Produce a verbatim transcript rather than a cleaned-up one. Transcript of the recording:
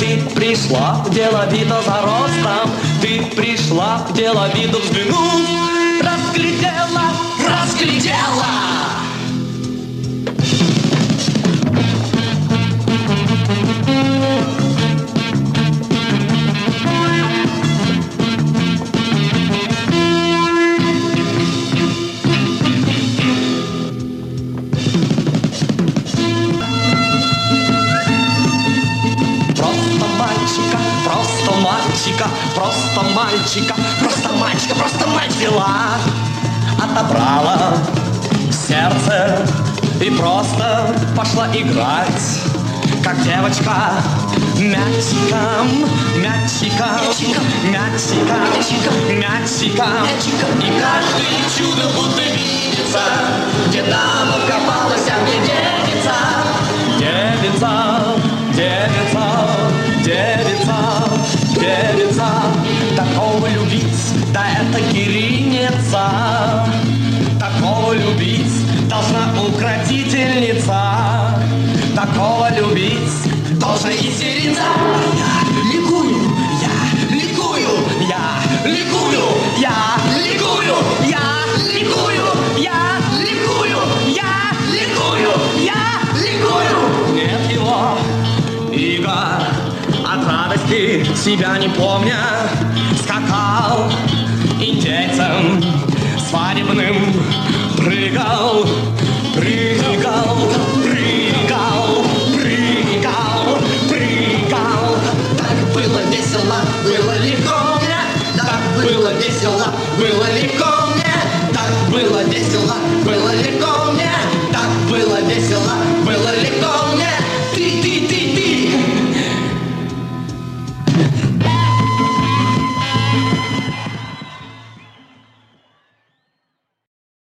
Ты пришла деловито за ростом, ты пришла деловито взглянув, разглядела, разглядела. Просто мальчика, просто мальчика, просто мальчика, просто мальчика взяла, отобрала сердце и просто пошла играть, как девочка, мячиком, мячиком, мячиком, мячиком. И каждое чудо будто видится, где дама копалась, а где девица, девица, девица, девица, девица. Такого любить, да это гериница. Такого любить должна укротительница. Такого любить должна истерица. Я ликую, я ликую, я ликую, я ликую, я ликую, я ликую, я ликую, я ликую. Нет его, Игорь, от радости себя не помня, скакал индейцем свадебным, прыгал, прыгал, прыгал, прыгал, прыгал. Так было весело, было легко мне, так было весело, было легко мне, так было весело, было легко.